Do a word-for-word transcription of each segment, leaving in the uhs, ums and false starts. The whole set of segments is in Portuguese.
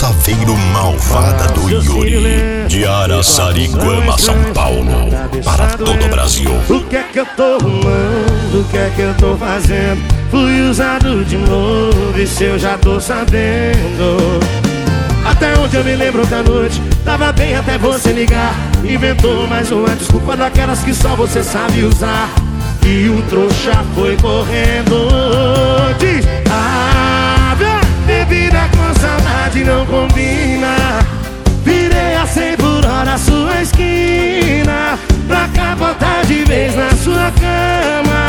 Saveiro Malvada do Yuri, de Araçariguama, São Paulo, para todo o Brasil. O que é que eu tô arrumando? O que é que eu tô fazendo? Fui usado de novo, isso eu já tô sabendo. Até onde eu me lembro da noite, tava bem até você ligar. Inventou mais uma desculpa daquelas que só você sabe usar. E o trouxa foi correndo. Diz, ah, bebida com saudade não combina. Virei a cem por hora a sua esquina, pra capotar de vez na sua cama.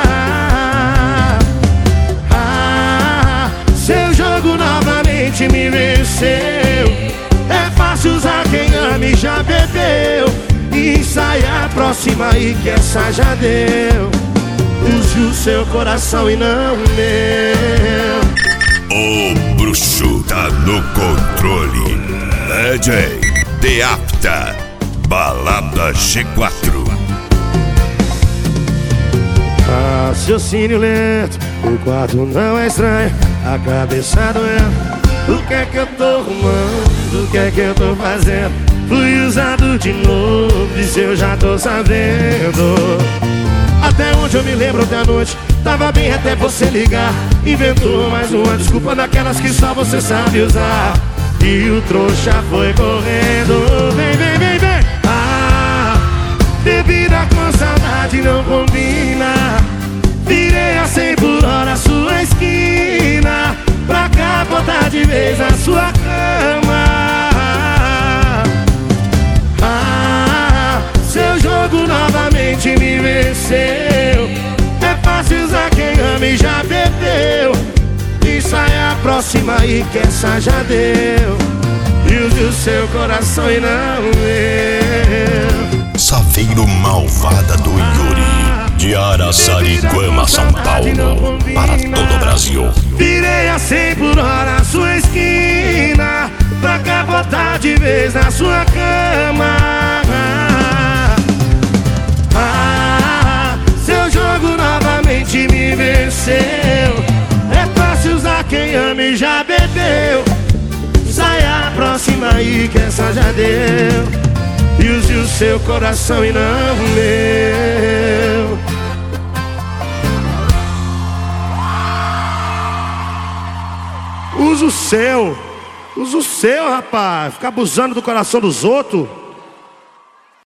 Ah, seu jogo novamente me venceu. É fácil usar quem ama e já bebeu. E sai a próxima aí que essa já deu. Use o seu coração e não o meu. O bruxo tá no controle. D J Deapta, Balada G quatro. Raciocínio lento, o quarto não é estranho, a cabeça doendo. O que é que eu tô arrumando? O que é que eu tô fazendo? Fui usado de novo, isso eu já tô sabendo. Até onde eu me lembro da noite, tava bem até você ligar. Inventou mais uma desculpa daquelas que só você sabe usar. E o trouxa foi correndo. Vem, vem, vem, vem. Ah, bebida com saudade não combina. Virei a cem por hora a sua esquina, pra capotar de vez na sua cama. Ah, seu jogo novamente me venceu. É fácil usar quem ama e já bebeu. E sai a próxima aí que essa já deu. E use o seu coração e não o meu. Saveiro Malvada do Yuri, de Araçariguama, São Paulo, para todo o Brasil. Virei a cem por hora a sua esquina, pra capotar de vez na sua cama. Ah, seu jogo novamente me venceu. É fácil usar quem ama e já bebeu. Sai a próxima aí que essa já deu. E use o seu coração e não o meu. Usa o seu. Usa o seu, rapaz. Ficar abusando do coração dos outros.